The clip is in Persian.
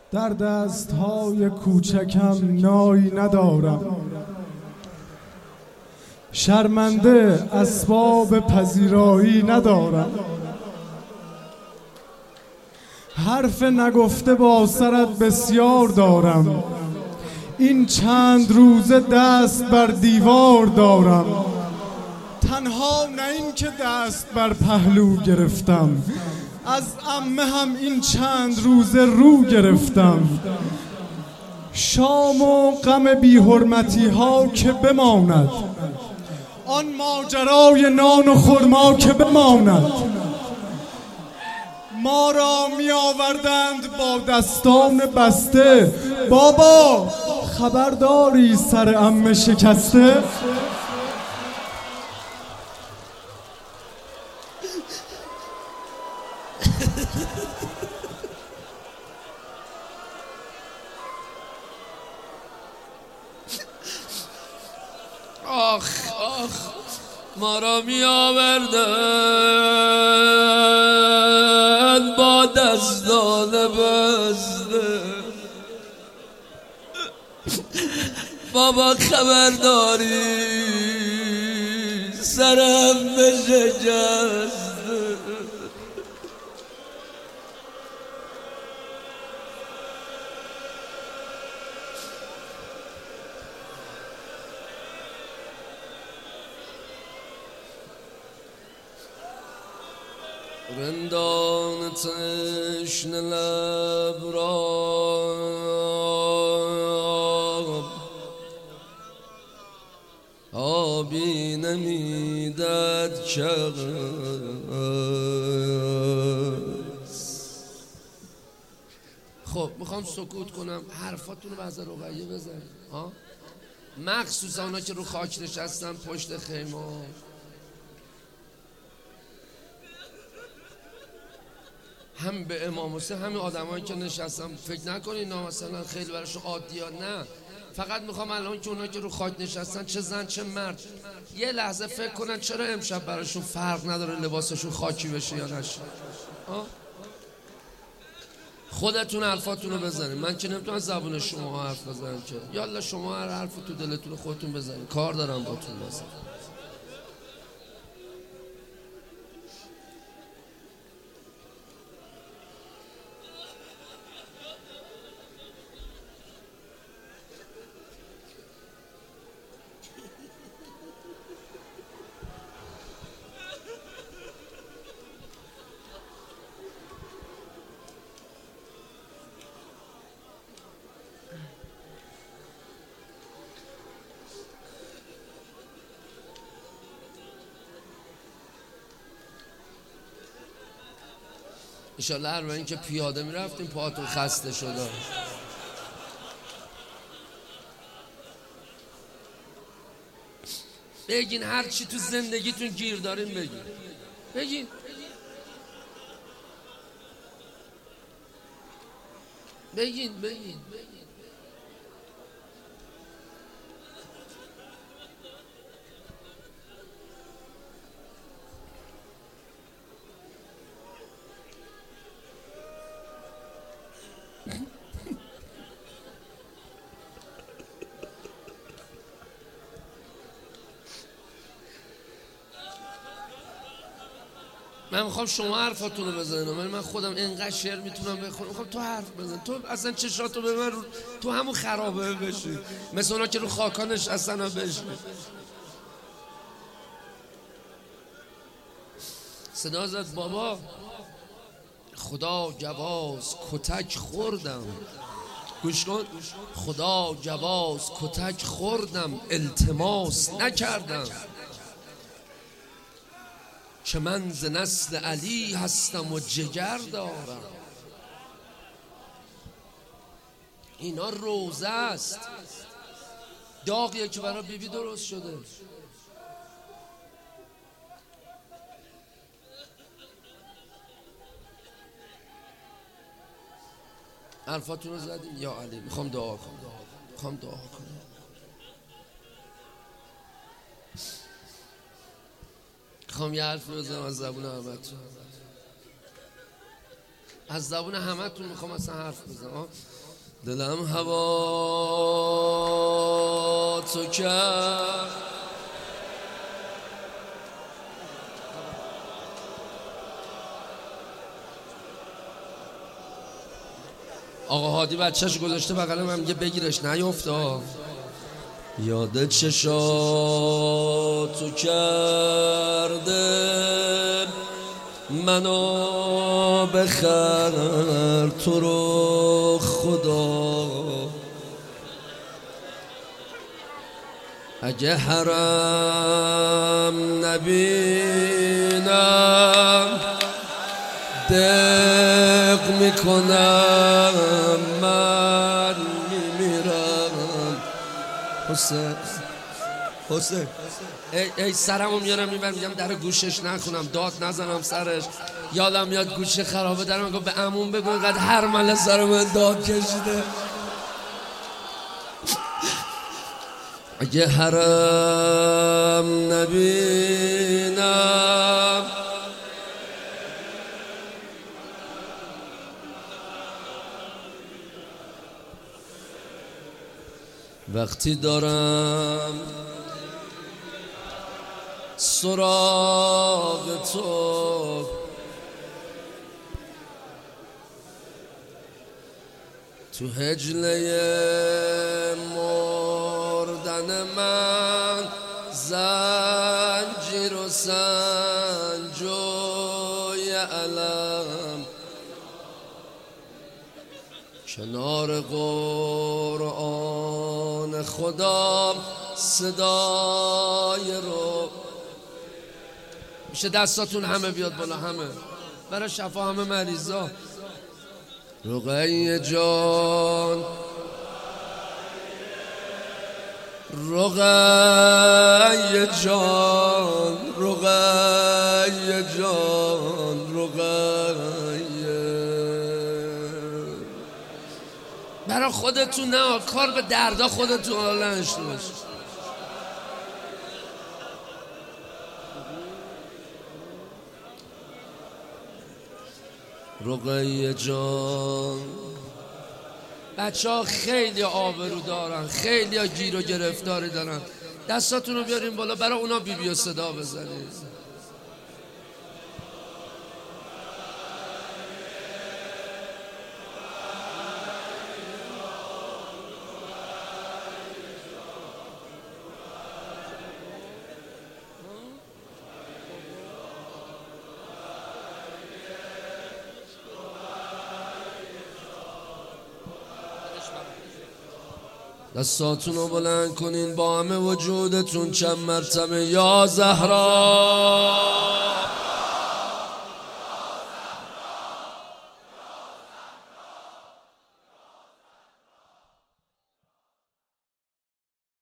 در دستهای کوچکم نایی ندارم، شرمنده اسباب پذیرایی ندارم. حرف نگفته با سرت بسیار دارم، این چند روزه دست بر دیوار دارم. تنها نه این که دست بر پهلو گرفتم، از عمه هم این چند روزه رو گرفتم. شام و غم بی حرمتی ها که بماند، آن ماجرای نان و خرما که بماند. ما را می آوردند با دستان بسته، بابا خبرداری سر عمه شکسته. آخ آخ ما را می آوردن با دستان بسته، بابا خبرداری سرم شکسته. رندان تشنه لب را آبی نمیدد کس. خب میخوام سکوت کنم، حرفاتون رو بذار رقیه بزنید، مخصوصا اونا که رو خاک نشستن پشت خیمه. هم به امام حسین همین آدمایی که نشستم فکر نکنین اینا مثلا خیلی براشون عادیه، نه، فقط میخوام الان که اونایی که رو خاک نشستن چه زن چه مرد یه لحظه فکر کنن چرا امشب براشون فرق نداره لباسشون خاکی بشه یا نشه. خودتون حرفاتون رو بزنید، من که نمیتونم زبون شما حرف بزنم که، یالا شما هر حرفی تو دلتون خودتون بزنید، کار دارم باتون بزنید. انشالله هر این که پیاده میرفتیم پاهاتون خسته شده. بگین هر چی تو زندگیتون گیر دارین بگین، بگین. بگین بگین من میخوام شما حرفاتون رو بزنید، من خودم اینقدر شعر میتونم بخونم، میخوام تو حرف بزن، تو اصلا چشاتو به من تو همون خرابه بشی، مثل اونا که رو خاکانش اصلا بشی. صدا زد بابا خدا جواز کتک خوردم، گوش کن، خدا جواز کتک خوردم التماس نکردم، که من ز نسل علی هستم و جگر دارم. اینا روزه است، داغیه که برای بیبی درست شده. حرفاتون رو زدیم یا علی، میخوام دعا کنم، میخوام یه حرف بزنم از زبون احمد. از زبون همه تون میخوام اصلا حرف بزنم. دلم هوا تو کرد، آقا هادی بچهش گذاشته بغل من میگه بگیرش نیفتا. یاد چشاتو کرده منو بخر تو رو خدا، اگه حرم نبینم دق میکنم من میمیرم. حسین ای سرمو میارم میبرم میگم در گوشش نخونم داد نزنم سرش، یادم میاد گوشه خرابه در من گفت به عموم بگو اینقدر هر مله سر من داد کشیده. اگه حرم نبینم وقتی دارم سراغ تو تو هجله مردن من زنجیر و سنجوی علم کنار قرآن خدا صدای رو میشه دستاتون همه بیاد بالا، همه برای شفا همه مریضا. رقیه جان رقیه جان رقیه جان رقیه، برای خودتون نه، کار به دردا خودتون حالا نشته باشه. رقیه جان بچه ها خیلی آبرو دارن، خیلی ها گیر و گرفتاری دارن، دستاتون رو بیارین بالا برای اونا بی و صدا بزنید. دستاتون رو بلند کنین با همه وجودتون چند مرتبه یا زهرا.